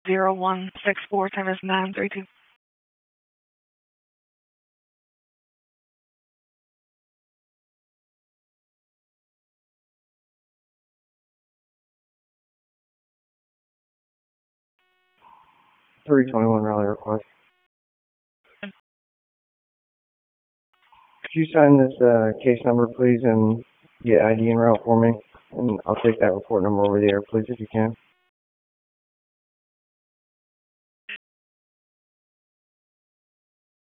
0164 times 932. 321 rally request. Could you sign this case number, please, and get ID en route for me? And I'll take that report number over the air, please, if you can.